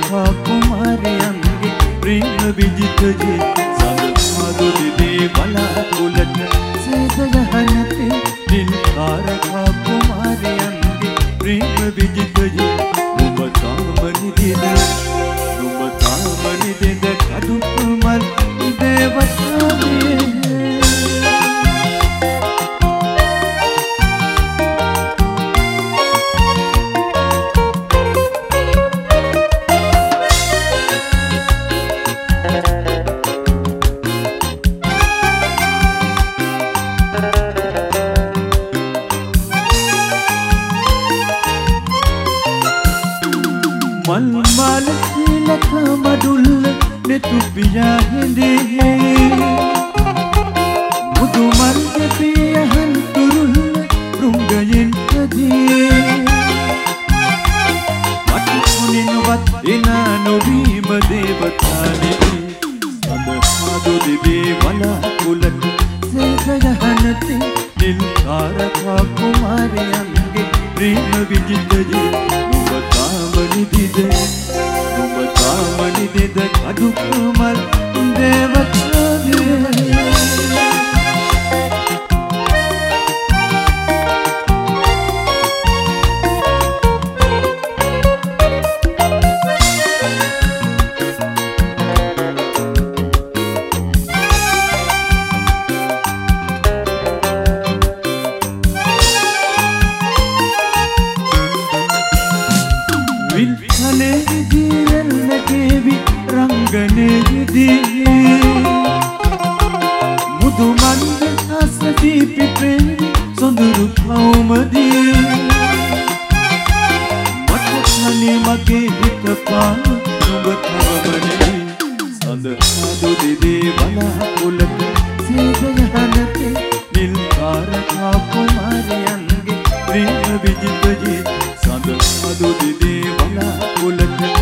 තාරකා කුමාරයන්ගේ ප්‍රේම විජිතජේ සඳහාදු දිදී බලාකුලට සේදගහනතේ නිල් තාරකා කුමාරයන්ගේ ප්‍රේම විජිතජේ නුඹ තාම නිදෙද කඩු කුමල් දේවතාවේ මල්මාල සීලක මඩුල්ල නෙතුපියා හෙඳේ මුදු මල්ගේ පියහන් තුරුල්ල රුංගයෙන් කදී මටුනිනවත් එනා නොවීම දේවතානේ සඳහාදු දිදී වලාකුලට සේදගහනතේ නිල් තාරකා කුමාරයන්ගේ ප්‍රේම විජිතජේ නුඹ තාම නිදෙද කඩු කුමල් දේවතාවේ විල්කලේ ජීවන කේවි රංගනේදී මුදු මන්ද අසදී පිපෙන්නේ සොඳුරු කවුමදී මට්ටනේ මගේ හිත පාන නුඹ තවමනේ සඳහාදු දිදී බලාකුලට සේදයහනතේ නිල් තාරකා කුමාරයන්ගේ ප්‍රේම විජිතජේ සඳහාදු දිදී වලාකුලට